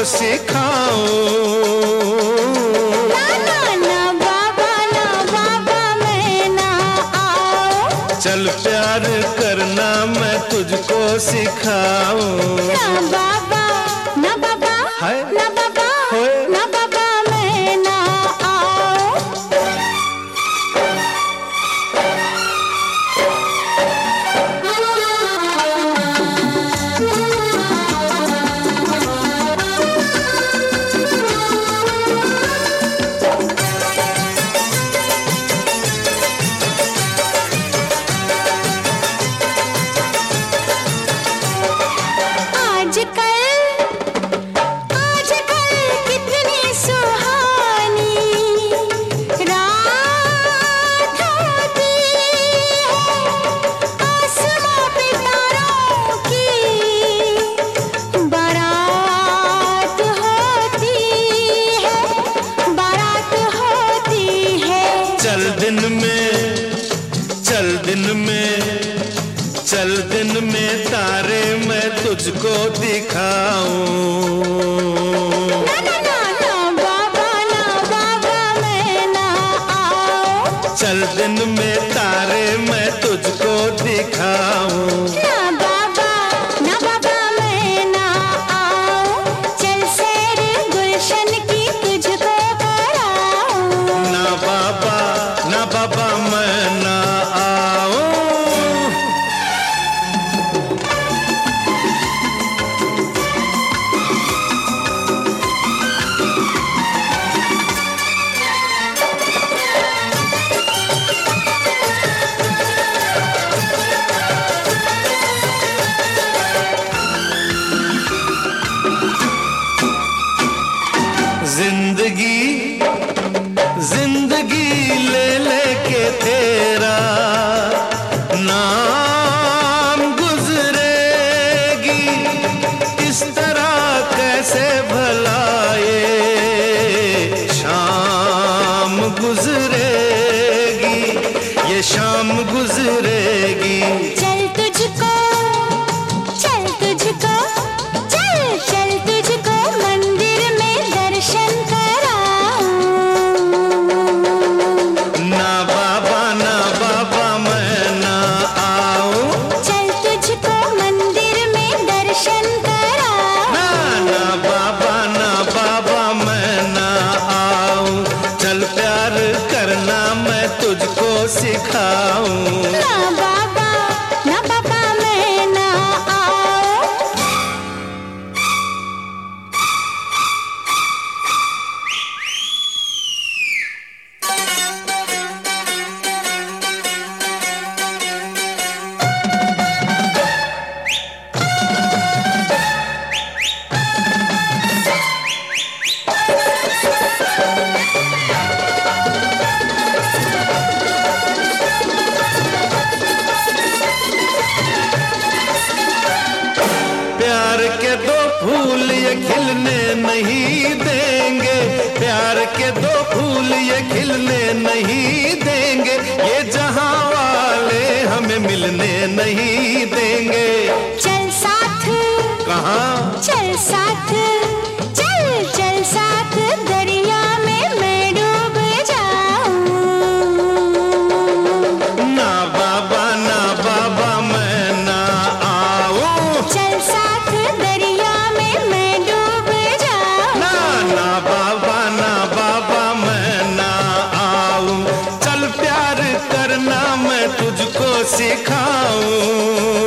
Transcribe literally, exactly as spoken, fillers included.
सिखाऊं। ना ना ना बाबा ना बाबा मैं ना आऊं। चल प्यार करना मैं तुझको सिखाऊं। ना बाबा ना बाबा हाय ना बाबा होए ना बाबा मैं ना आऊं। चल दिन में चल दिन में चल दिन में तारे मैं तुझको दिखाऊं। ना ना ना ना बाबा ना बाबा मैं ना आऊं। चल दिन में तारे मैं तुझको दिखाऊं। ना बाबा ना बाबा मैं ना आऊं। चल सैर गुलशन की तुझको कराऊं। ना बाबा ना बाबा मैं ना आऊं। जिंदगी जिंदगी ले लेके तेरा नाम गुजरेगी। किस तरह कैसे भला ये शाम गुजरेगी, ये शाम गुजरेगी। चल तुझको चल तुझको चल चल तुझको मंदिर में दर्शन कराऊं। ना बाबा ना बाबा मैं ना आऊं। चल तुझको मंदिर में दर्शन कराऊं। ना ना बाबा ना बाबा मैं ना आऊं। चल प्यार करना मैं तुझको सिखाऊं। ना बाबा ना बाबा मैं ना आऊं। प्यार के दो फूल ये खिलने नहीं देंगे, प्यार के दो फूल ये खिलने नहीं देंगे। ये जहां वाले हमें मिलने नहीं देंगे। चल साथ कहाँ चल साथ चल चल साथ दरिया में मैं डूब जाऊं। ना बाबा ना बाबा मैं ना आऊं। चल साथ दरिया में मैं डूब जाऊं। ना ना बाबा ना बाबा मैं ना आऊं। चल प्यार करना मैं तुझको सिखाऊं।